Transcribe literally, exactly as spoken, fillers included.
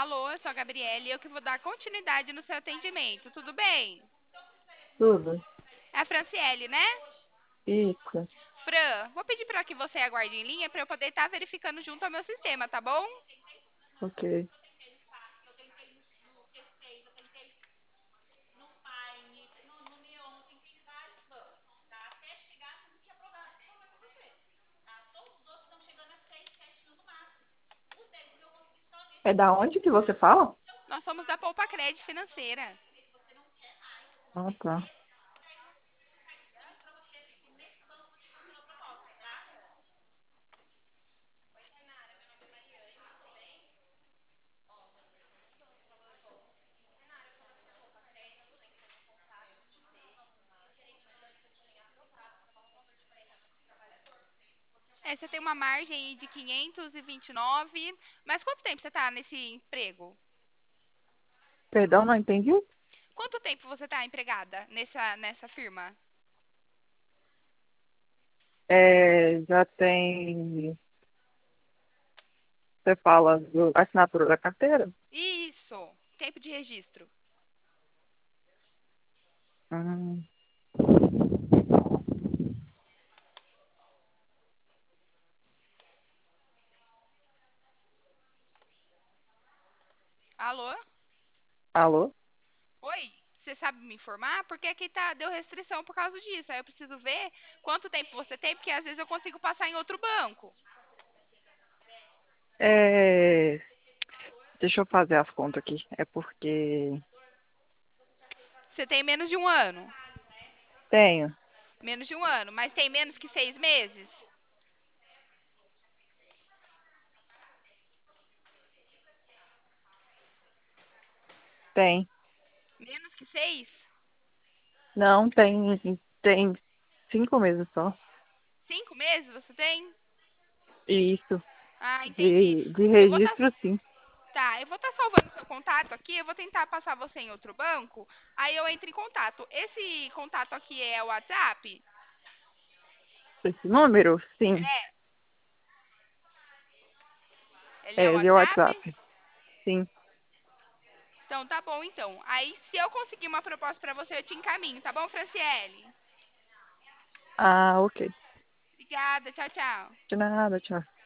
Alô, eu sou a Gabriele e eu que vou dar continuidade no seu atendimento. Tudo bem? Tudo. É a Franciele, né? Isso. Fran, vou pedir para que você aguarde em linha para eu poder estar verificando junto ao meu sistema, tá bom? Ok. É da onde que você fala? Nós somos da Poupa Crédito Financeira. Ah, tá. É, você tem uma margem aí de quinhentos e vinte e nove. Mas quanto tempo você está nesse emprego? Perdão, não entendi? Quanto tempo você está empregada nessa, nessa firma? É, já tem. Você fala do assinatura da carteira? Isso, tempo de registro. Hum, Alô? alô? Oi? Você sabe me informar? Porque aqui tá, deu restrição por causa disso. Aí eu preciso ver quanto tempo você tem, porque às vezes eu consigo passar em outro banco. É, deixa eu fazer as contas aqui. É porque Você tem menos de um ano. tenho, Menos de um ano, mas tem menos que seis meses? tem. Menos que seis? Não, tem, tem cinco meses só. Cinco meses você tem? Isso. Ah, entendi. De, de Eu vou estar. registro, sim. Tá, eu vou estar salvando seu contato aqui. Eu vou tentar passar você em outro banco. Aí eu entro em contato. Esse contato aqui é o WhatsApp? Esse número, sim. É. Ele é o É via WhatsApp? WhatsApp. Sim. Então tá bom, então. Aí se eu conseguir uma proposta pra você, eu te encaminho, tá bom, Franciele? Ah, ok. Obrigada, tchau, tchau. De nada, tchau.